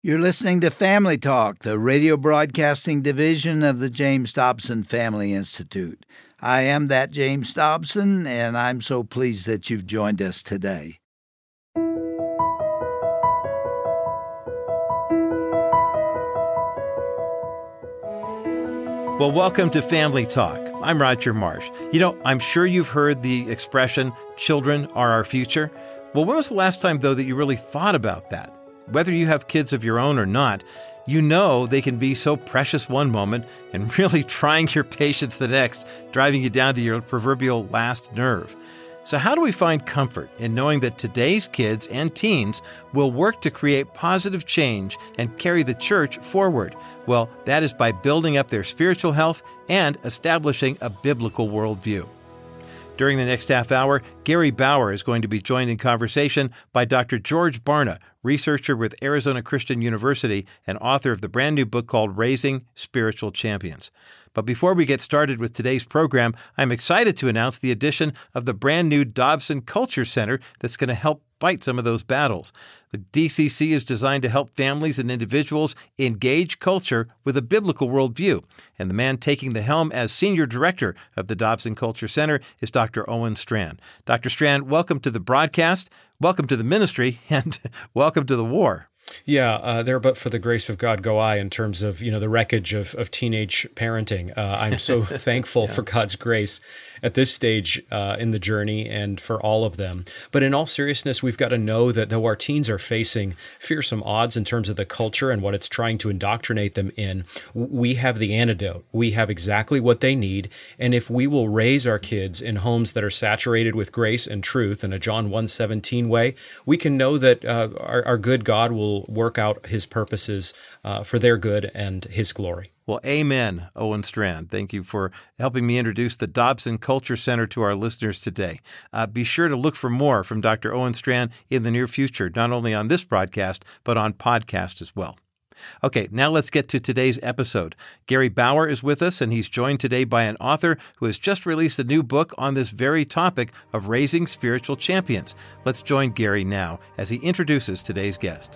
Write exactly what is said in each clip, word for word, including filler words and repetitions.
You're listening to Family Talk, the radio broadcasting division of the James Dobson Family Institute. I am that James Dobson, and I'm so pleased that you've joined us today. Well, welcome to Family Talk. I'm Roger Marsh. You know, I'm sure you've heard the expression, children are our future. Well, when was the last time, though, that you really thought about that? Whether you have kids of your own or not, you know they can be so precious one moment and really trying your patience the next, driving you down to your proverbial last nerve. So how do we find comfort in knowing that today's kids and teens will work to create positive change and carry the church forward? Well, that is by building up their spiritual health and establishing a biblical worldview. During the next half hour, Gary Bauer is going to be joined in conversation by Doctor George Barna, researcher with Arizona Christian University and author of the brand new book called Raising Spiritual Champions. But before we get started with today's program, I'm excited to announce the addition of the brand new Dobson Culture Center that's going to help fight some of those battles. The D C C is designed to help families and individuals engage culture with a biblical worldview. And the man taking the helm as senior director of the Dobson Culture Center is Doctor Owen Strachan. Doctor Strachan, welcome to the broadcast, welcome to the ministry, and welcome to the war. Yeah, uh, there but for the grace of God go I in terms of, you know, the wreckage of, of teenage parenting. Uh, I'm so thankful yeah. for God's grace at this stage uh, in the journey and for all of them. But in all seriousness, we've got to know that though our teens are facing fearsome odds in terms of the culture and what it's trying to indoctrinate them in, we have the antidote. We have exactly what they need. And if we will raise our kids in homes that are saturated with grace and truth in a John one seventeen way, we can know that uh, our, our good God will work out his purposes uh, for their good and his glory. Well, amen, Owen Strachan. Thank you for helping me introduce the Dobson Culture Center to our listeners today. Uh, be sure to look for more from Doctor Owen Strachan in the near future, not only on this broadcast, but on podcast as well. Okay, now let's get to today's episode. Gary Bauer is with us, and he's joined today by an author who has just released a new book on this very topic of raising spiritual champions. Let's join Gary now as he introduces today's guest.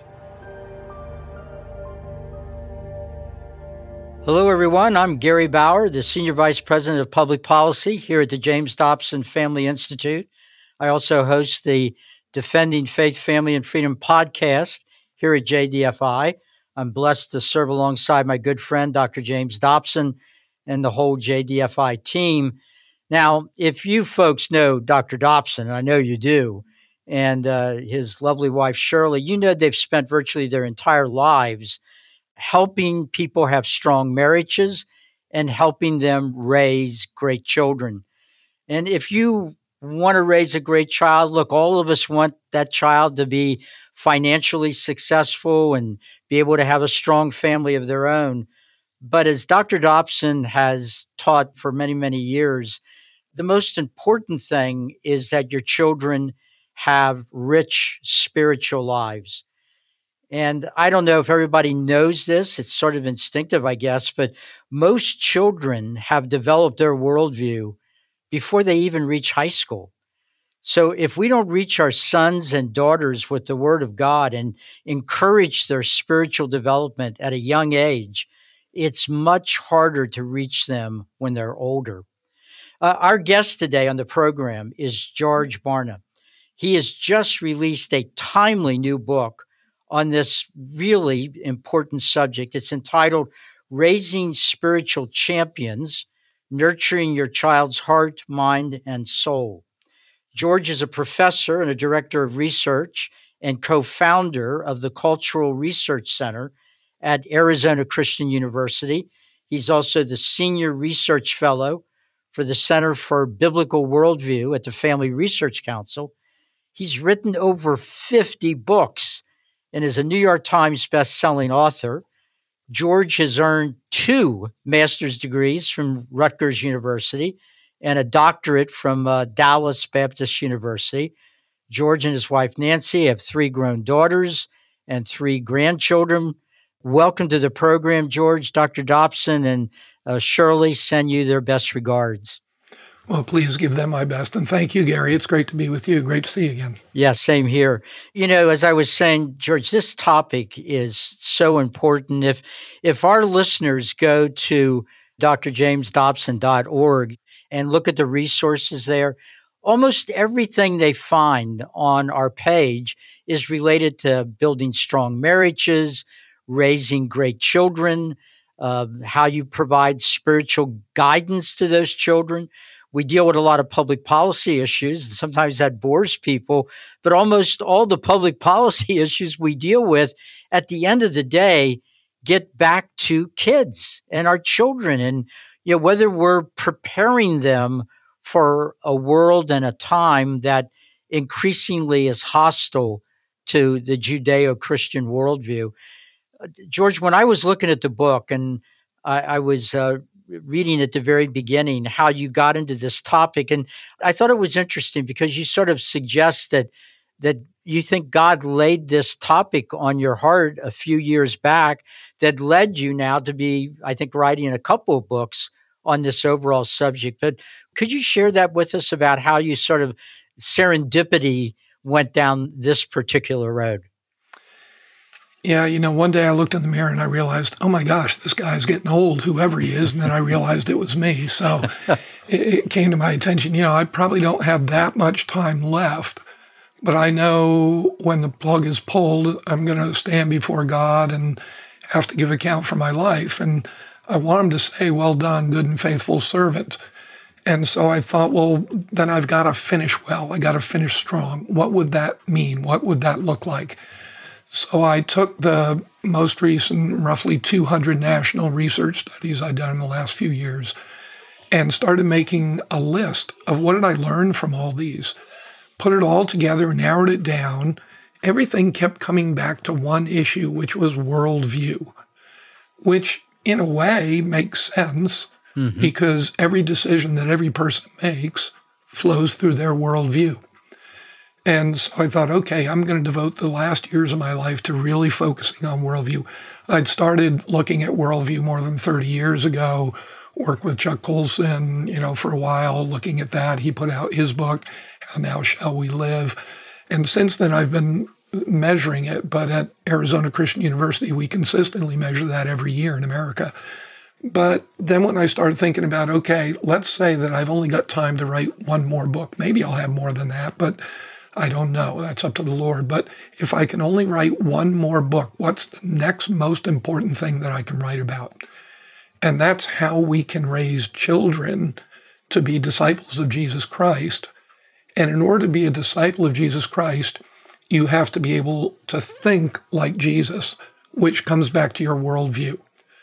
Hello, everyone. I'm Gary Bauer, the Senior Vice President of Public Policy here at the James Dobson Family Institute. I also host the Defending Faith, Family, and Freedom podcast here at J D F I. I'm blessed to serve alongside my good friend, Doctor James Dobson, and the whole J D F I team. Now, if you folks know Doctor Dobson, and I know you do, and uh, his lovely wife, Shirley, you know they've spent virtually their entire lives helping people have strong marriages and helping them raise great children. And if you want to raise a great child, look, all of us want that child to be financially successful and be able to have a strong family of their own. But as Doctor Dobson has taught for many, many years, the most important thing is that your children have rich spiritual lives. And I don't know if everybody knows this. It's sort of instinctive, I guess, but most children have developed their worldview before they even reach high school. So if we don't reach our sons and daughters with the Word of God and encourage their spiritual development at a young age, it's much harder to reach them when they're older. Uh, our guest today on the program is George Barna. He has just released a timely new book on this really important subject. It's entitled Raising Spiritual Champions, Nurturing Your Child's Heart, Mind, and Soul. George is a professor and a director of research and co-founder of the Cultural Research Center at Arizona Christian University. He's also the senior research fellow for the Center for Biblical Worldview at the Family Research Council. He's written over fifty books and is a New York Times best-selling author. George has earned two master's degrees from Rutgers University and a doctorate from uh, Dallas Baptist University. George and his wife, Nancy, have three grown daughters and three grandchildren. Welcome to the program, George. Doctor Dobson and uh, Shirley send you their best regards. Well, please give them my best. And thank you, Gary. It's great to be with you. Great to see you again. Yeah, same here. You know, as I was saying, George, this topic is so important. If if our listeners go to d r james dobson dot org and look at the resources there, almost everything they find on our page is related to building strong marriages, raising great children, uh, how you provide spiritual guidance to those children. We deal with a lot of public policy issues. Sometimes that bores people, but almost all the public policy issues we deal with at the end of the day get back to kids and our children. And, you know, whether we're preparing them for a world and a time that increasingly is hostile to the Judeo-Christian worldview. Uh, George, when I was looking at the book and I, I was uh, reading at the very beginning how you got into this topic. And I thought it was interesting because you sort of suggest that, that you think God laid this topic on your heart a few years back that led you now to be, I think, writing a couple of books on this overall subject. But could you share that with us about how you sort of serendipity went down this particular road? Yeah, you know, one day I looked in the mirror and I realized, oh my gosh, this guy's getting old, whoever he is. And then I realized it was me. So it, it came to my attention, you know, I probably don't have that much time left, but I know when the plug is pulled, I'm going to stand before God and have to give account for my life. And I want him to say, well done, good and faithful servant. And so I thought, well, then I've got to finish well. I got to finish strong. What would that mean? What would that look like? So I took the most recent roughly two hundred national research studies I'd done in the last few years and started making a list of what did I learn from all these, put it all together, narrowed it down. Everything kept coming back to one issue, which was worldview, which in a way makes sense mm-hmm. because every decision that every person makes flows through their worldview. And so I thought, okay, I'm going to devote the last years of my life to really focusing on worldview. I'd started looking at worldview more than thirty years ago, worked with Chuck Colson, you know, for a while, looking at that. He put out his book, How Now Shall We Live? And since then, I've been measuring it. But at Arizona Christian University, we consistently measure that every year in America. But then when I started thinking about, okay, let's say that I've only got time to write one more book. Maybe I'll have more than that, but I don't know. That's up to the Lord. But if I can only write one more book, what's the next most important thing that I can write about? And that's how we can raise children to be disciples of Jesus Christ. And in order to be a disciple of Jesus Christ, you have to be able to think like Jesus, which comes back to your worldview.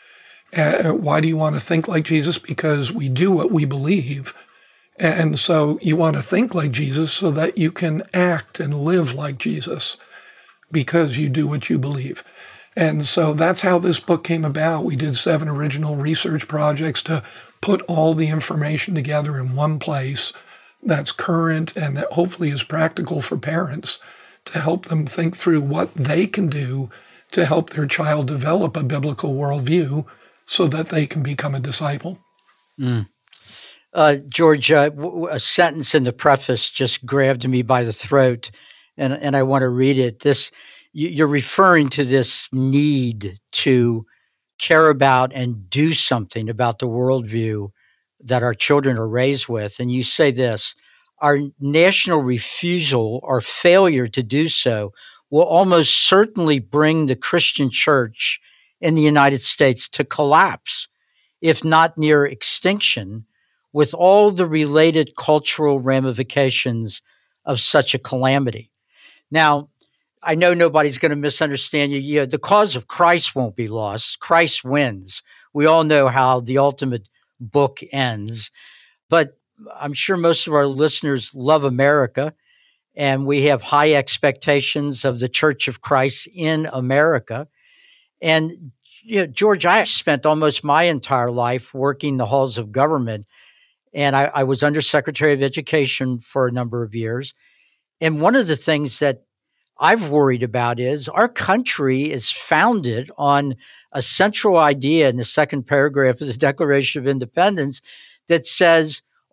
Uh, why do you want to think like Jesus? Because we do what we believe. And so you want to think like Jesus so that you can act and live like Jesus because you do what you believe. And so that's how this book came about. We did seven original research projects to put all the information together in one place that's current and that hopefully is practical for parents to help them think through what they can do to help their child develop a biblical worldview so that they can become a disciple. Mm. Uh, George, uh, w- a sentence in the preface just grabbed me by the throat, and, and I want to read it. This, you're referring to this need to care about and do something about the worldview that our children are raised with. And you say this, our national refusal or failure to do so will almost certainly bring the Christian church in the United States to collapse, if not near extinction, with all the related cultural ramifications of such a calamity. Now, I know nobody's going to misunderstand you. You know, the cause of Christ won't be lost. Christ wins. We all know how the ultimate book ends. But I'm sure most of our listeners love America, and we have high expectations of the Church of Christ in America. And, you know, George, I have spent almost my entire life working the halls of government. And I, I was Undersecretary of Education for a number of years. And one of the things that I've worried about is our country is founded on a central idea in the second paragraph of the Declaration of Independence that says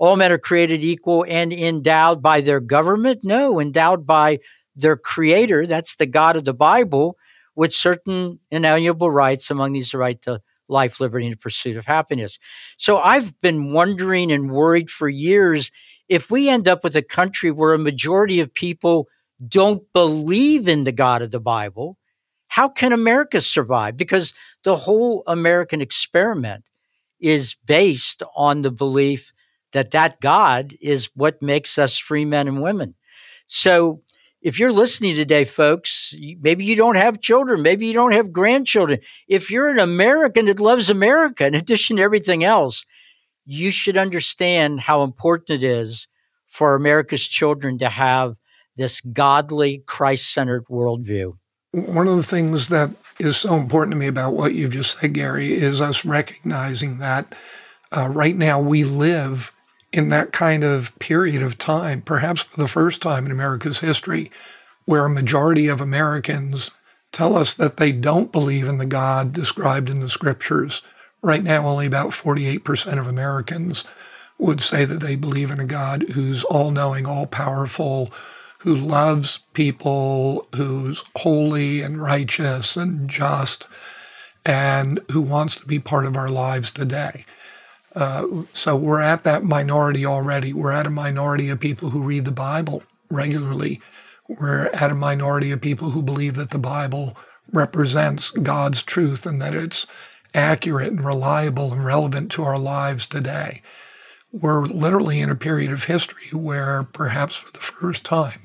all men are created equal and endowed by their government? No, endowed by their creator. That's the God of the Bible, with certain inalienable rights. Among these, the right to life, liberty, and the pursuit of happiness. So I've been wondering and worried for years, if we end up with a country where a majority of people don't believe in the God of the Bible, how can America survive? Because the whole American experiment is based on the belief that that God is what makes us free men and women. So if you're listening today, folks, maybe you don't have children, maybe you don't have grandchildren. If you're an American that loves America, in addition to everything else, you should understand how important it is for America's children to have this godly, Christ-centered worldview. One of the things that is so important to me about what you've just said, Gary, is us recognizing that uh, right now we live in that kind of period of time, perhaps for the first time in America's history, where a majority of Americans tell us that they don't believe in the God described in the scriptures. Right now, only about forty-eight percent of Americans would say that they believe in a God who's all-knowing, all-powerful, who loves people, who's holy and righteous and just, and who wants to be part of our lives today. Uh, so we're at that minority already. We're at a minority of people who read the Bible regularly. We're at a minority of people who believe that the Bible represents God's truth and that it's accurate and reliable and relevant to our lives today. We're literally in a period of history where perhaps for the first time,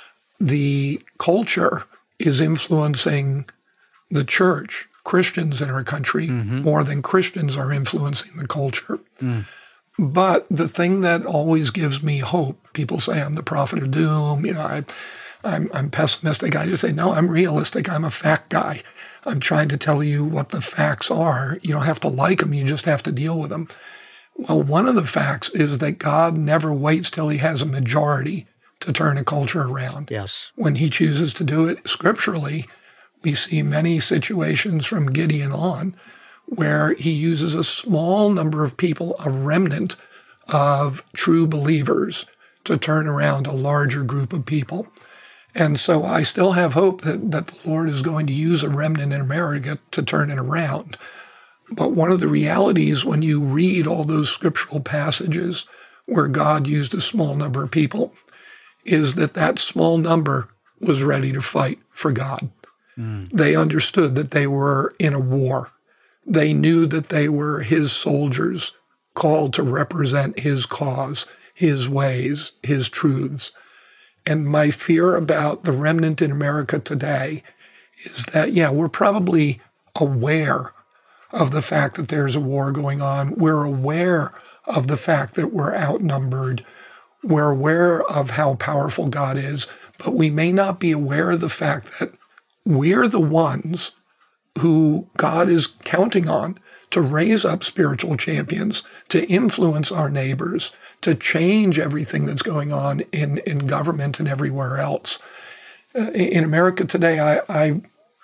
the culture is influencing the church, Christians in our country, mm-hmm. more than Christians are influencing the culture. Mm. But the thing that always gives me hope, people say I'm the prophet of doom, you know, I, I'm, I'm pessimistic. I just say, no, I'm realistic. I'm a fact guy. I'm trying to tell you what the facts are. You don't have to like them. You just have to deal with them. Well, one of the facts is that God never waits till he has a majority to turn a culture around. Yes. When he chooses to do it scripturally, we see many situations from Gideon on where he uses a small number of people, a remnant of true believers, to turn around a larger group of people. And so I still have hope that, that the Lord is going to use a remnant in America to turn it around. But one of the realities when you read all those scriptural passages where God used a small number of people is that that small number was ready to fight for God. Mm. They understood that they were in a war. They knew that they were his soldiers called to represent his cause, his ways, his truths. And my fear about the remnant in America today is that, yeah, we're probably aware of the fact that there's a war going on. We're aware of the fact that we're outnumbered. We're aware of how powerful God is, but we may not be aware of the fact that we're the ones who God is counting on to raise up spiritual champions, to influence our neighbors, to change everything that's going on in, in government and everywhere else. Uh, in America today, I, I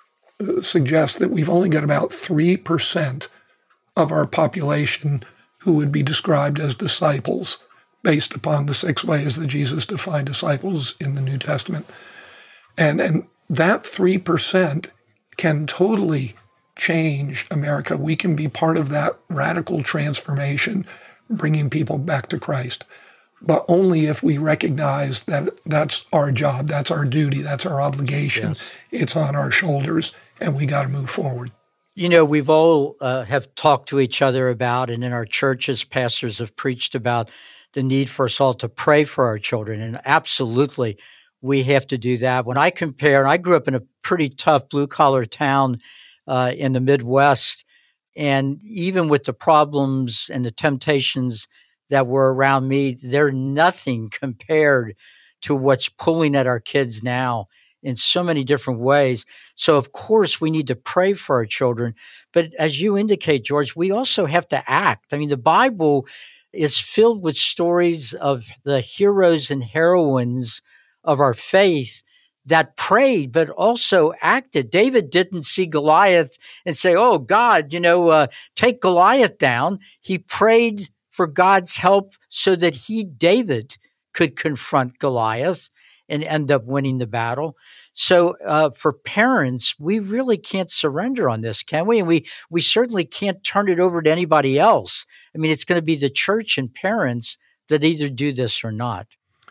suggest that we've only got about three percent of our population who would be described as disciples based upon the six ways that Jesus defined disciples in the New Testament. And, and that three percent can totally change America. We can be part of that radical transformation, bringing people back to Christ, but only if we recognize that that's our job, that's our duty, that's our obligation. Yes. It's on our shoulders, and we got to move forward. You know, we've all uh, have talked to each other about, and in our churches, pastors have preached about the need for us all to pray for our children, and absolutely, we have to do that. When I compare, I grew up in a pretty tough blue-collar town uh, in the Midwest, and even with the problems and the temptations that were around me, they're nothing compared to what's pulling at our kids now in so many different ways. So, of course, we need to pray for our children. But as you indicate, George, we also have to act. I mean, the Bible is filled with stories of the heroes and heroines of our faith that prayed, but also acted. David didn't see Goliath and say, oh, God, you know, uh, take Goliath down. He prayed for God's help so that he, David, could confront Goliath and end up winning the battle. So uh, for parents, we really can't surrender on this, can we? And we we certainly can't turn it over to anybody else. I mean, it's going to be the church and parents that either do this or not.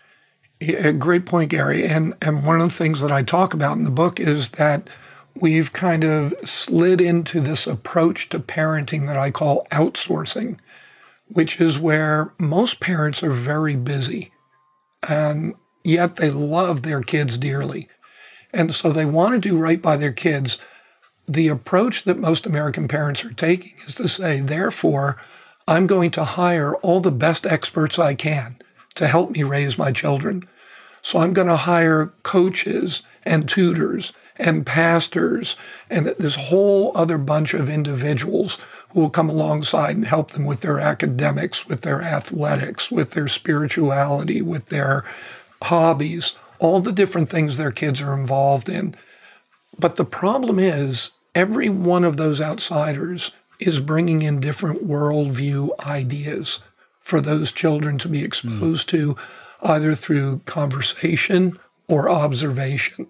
A great point, Gary. And, and one of the things that I talk about in the book is that we've kind of slid into this approach to parenting that I call outsourcing, which is where most parents are very busy, and yet they love their kids dearly. And so they want to do right by their kids. The approach that most American parents are taking is to say, therefore, I'm going to hire all the best experts I can to help me raise my children. So I'm going to hire coaches and tutors and pastors and this whole other bunch of individuals who will come alongside and help them with their academics, with their athletics, with their spirituality, with their hobbies, all the different things their kids are involved in. But the problem is every one of those outsiders is bringing in different worldview ideas for those children to be exposed mm. to, either through conversation or observation.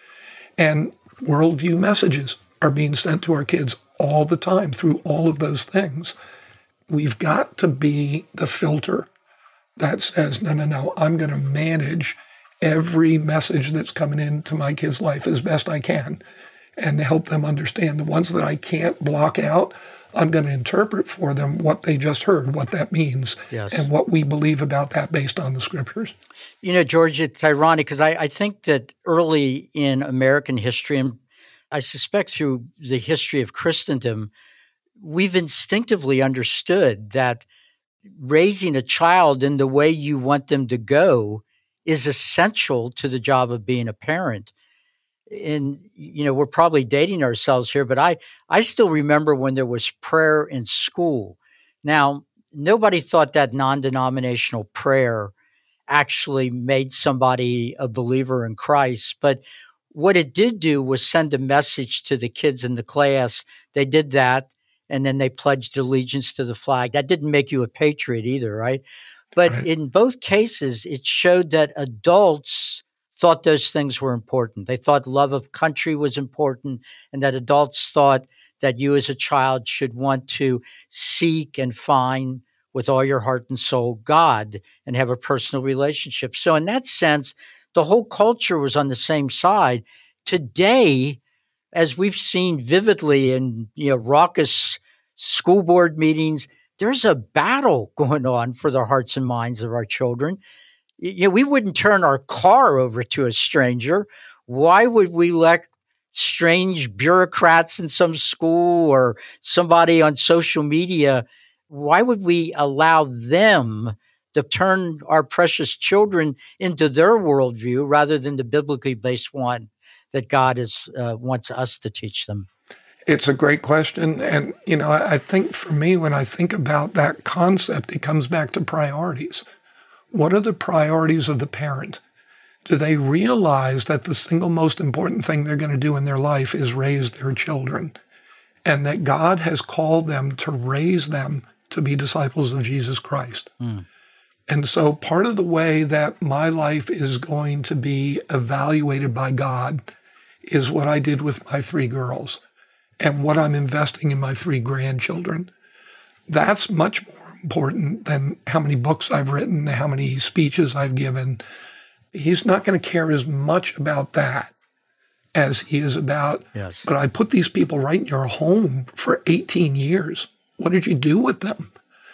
And worldview messages are being sent to our kids all the time through all of those things. We've got to be the filter that says, no, no, no, I'm going to manage every message that's coming into my kid's life as best I can and help them understand the ones that I can't block out. I'm going to interpret for them what they just heard, what that means, yes. and what we believe about that based on the scriptures. You know, George, it's ironic because I, I think that early in American history, and I suspect through the history of Christendom, we've instinctively understood that raising a child in the way you want them to go is essential to the job of being a parent. And, you know, we're probably dating ourselves here, but I, I still remember when there was prayer in school. Now, nobody thought that non-denominational prayer actually made somebody a believer in Christ. But what it did do was send a message to the kids in the class. They did that, and then they pledged allegiance to the flag. That didn't make you a patriot either, right? But right. in both cases, it showed that adults thought those things were important. They thought love of country was important, and that adults thought that you as a child should want to seek and find with all your heart and soul God and have a personal relationship. So in that sense, the whole culture was on the same side. Today, as we've seen vividly in you know raucous school board meetings, there's a battle going on for the hearts and minds of our children. You know, we wouldn't turn our car over to a stranger. Why would we let strange bureaucrats in some school or somebody on social media, why would we allow them to turn our precious children into their worldview rather than the biblically based one that God is uh, wants us to teach them? It's a great question. And, you know, I think for me, when I think about that concept, it comes back to priorities. What are the priorities of the parent? Do they realize that the single most important thing they're going to do in their life is raise their children, and that God has called them to raise them to be disciples of Jesus Christ? Mm. And so part of the way that my life is going to be evaluated by God is what I did with my three girls and what I'm investing in my three grandchildren. That's much more important than how many books I've written, how many speeches I've given. He's not going to care as much about that as he is about, yes. but I put these people right in your home for eighteen years. What did you do with them?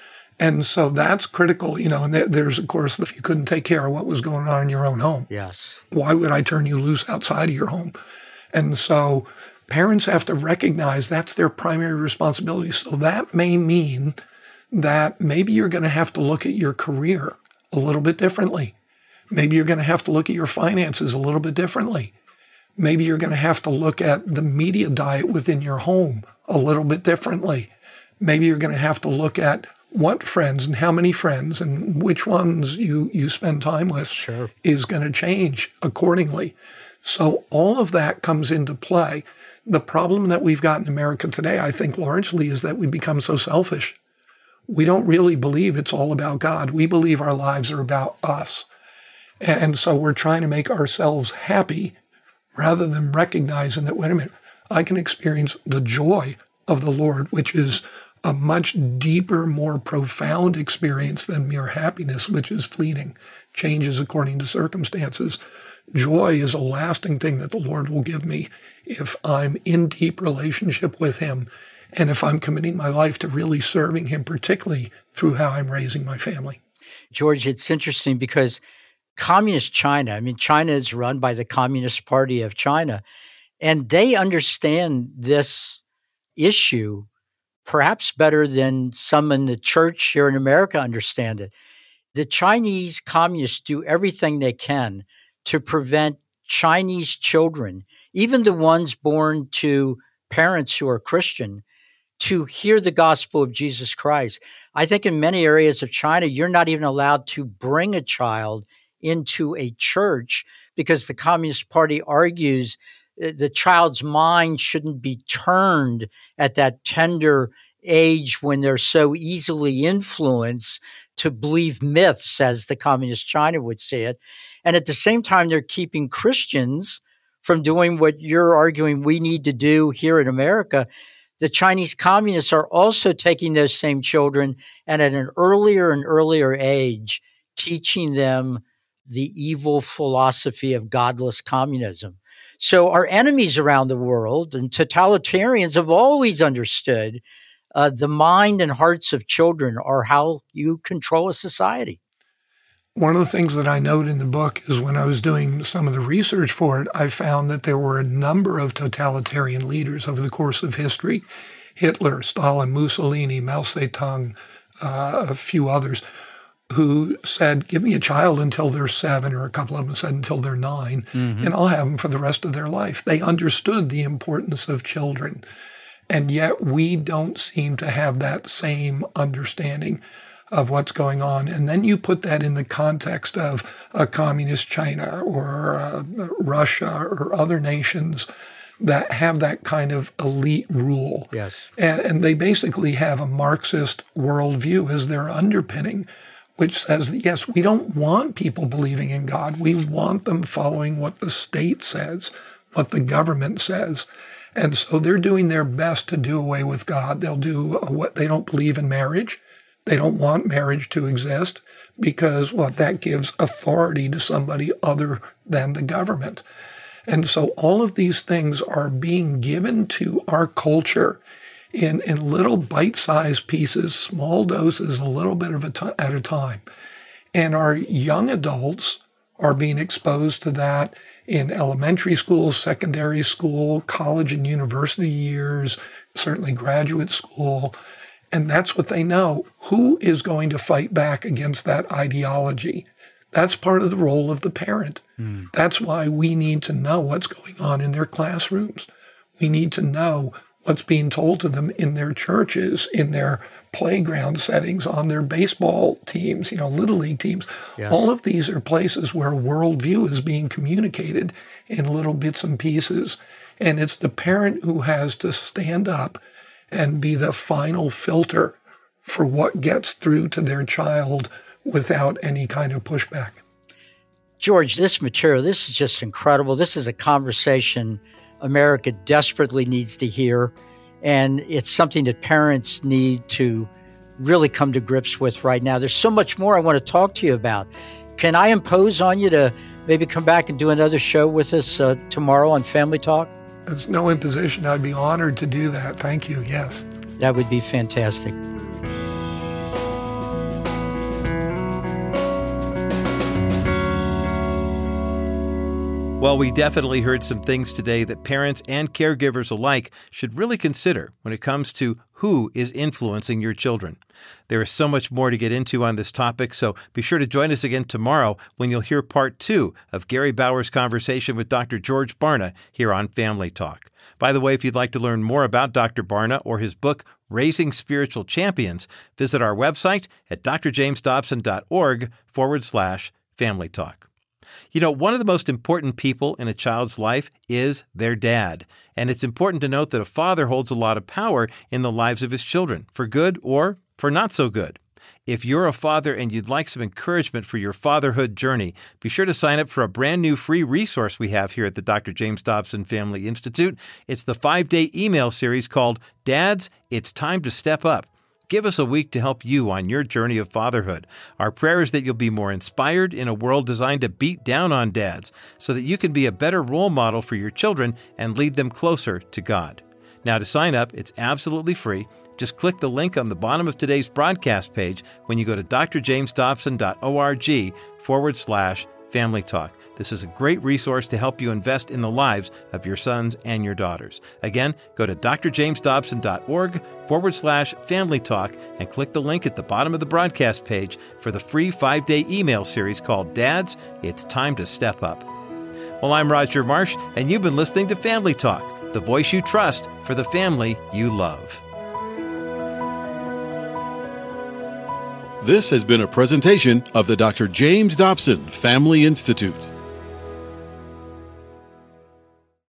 And so that's critical, you know, and there's, of course, if you couldn't take care of what was going on in your own home, yes. why would I turn you loose outside of your home? And so parents have to recognize that's their primary responsibility. So that may mean that maybe you're going to have to look at your career a little bit differently. Maybe you're going to have to look at your finances a little bit differently. Maybe you're going to have to look at the media diet within your home a little bit differently. Maybe you're going to have to look at what friends and how many friends and which ones you, you spend time with sure. is going to change accordingly. So all of that comes into play. The problem that we've got in America today, I think largely, is that we become so selfish. we don't really believe it's all about God. We believe our lives are about us. And so we're trying to make ourselves happy rather than recognizing that, wait a minute, I can experience the joy of the Lord, which is a much deeper, more profound experience than mere happiness, which is fleeting, changes according to circumstances. Joy is a lasting thing that the Lord will give me if I'm in deep relationship with him and if I'm committing my life to really serving him, particularly through how I'm raising my family. George, it's interesting because Communist China, I mean, China is run by the Communist Party of China, and they understand this issue perhaps better than some in the church here in America understand it. The Chinese communists do everything they can to prevent Chinese children, even the ones born to parents who are Christian, to hear the gospel of Jesus Christ. I think in many areas of China, you're not even allowed to bring a child into a church because the Communist Party argues the child's mind shouldn't be turned at that tender age when they're so easily influenced to believe myths, as the Communist China would say it. And at the same time, they're keeping Christians from doing what you're arguing we need to do here in America. The Chinese communists are also taking those same children and at an earlier and earlier age, teaching them the evil philosophy of godless communism. So our enemies around the world and totalitarians have always understood uh, the mind and hearts of children are how you control a society. One of the things that I note in the book is when I was doing some of the research for it, I found that there were a number of totalitarian leaders over the course of history. Hitler, Stalin, Mussolini, Mao Zedong, uh, a few others, who said, give me a child until they're seven, or a couple of them said until they're nine, mm-hmm. and I'll have them for the rest of their life. They understood the importance of children. And yet we don't seem to have that same understanding of what's going on. And then you put that in the context of a communist China or uh, Russia or other nations that have that kind of elite rule. Yes. And, and they basically have a Marxist worldview as their underpinning, which says that, yes, we don't want people believing in God. We want them following what the state says, what the government says. And so they're doing their best to do away with God. They'll do what they don't believe in marriage. They don't want marriage to exist because, well, that gives authority to somebody other than the government. And so all of these things are being given to our culture in, in little bite-sized pieces, small doses, a little bit of a t- at a time. And our young adults are being exposed to that in elementary school, secondary school, college and university years, certainly graduate school. And that's what they know. Who is going to fight back against that ideology? That's part of the role of the parent. Mm. That's why we need to know what's going on in their classrooms. We need to know what's being told to them in their churches, in their playground settings, on their baseball teams, you know, Little League teams. Yes. All of these are places where worldview is being communicated in little bits and pieces. And it's the parent who has to stand up and be the final filter for what gets through to their child without any kind of pushback. George, this material, this is just incredible. This is a conversation America desperately needs to hear, and it's something that parents need to really come to grips with right now. There's so much more I want to talk to you about. Can I impose on you to maybe come back and do another show with us uh, tomorrow on Family Talk? It's no imposition. I'd be honored to do that. Thank you. Yes. That would be fantastic. Well, we definitely heard some things today that parents and caregivers alike should really consider when it comes to who is influencing your children. There is so much more to get into on this topic, so be sure to join us again tomorrow when you'll hear part two of Gary Bauer's conversation with Doctor George Barna here on Family Talk. By the way, if you'd like to learn more about Doctor Barna or his book, Raising Spiritual Champions, visit our website at drjamesdobson.org forward slash Family Talk. You know, one of the most important people in a child's life is their dad. And it's important to note that a father holds a lot of power in the lives of his children, for good or for not so good. If you're a father and you'd like some encouragement for your fatherhood journey, be sure to sign up for a brand new free resource we have here at the Doctor James Dobson Family Institute. It's the five-day email series called Dads, It's Time to Step Up. Give us a week to help you on your journey of fatherhood. Our prayer is that you'll be more inspired in a world designed to beat down on dads so that you can be a better role model for your children and lead them closer to God. Now, to sign up, it's absolutely free. Just click the link on the bottom of today's broadcast page when you go to drjamesdobson.org forward slash family talk. This is a great resource to help you invest in the lives of your sons and your daughters. Again, go to drjamesdobson.org forward slash family talk and click the link at the bottom of the broadcast page for the free five-day email series called Dads, It's Time to Step Up. Well, I'm Roger Marsh, and you've been listening to Family Talk, the voice you trust for the family you love. This has been a presentation of the Doctor James Dobson Family Institute.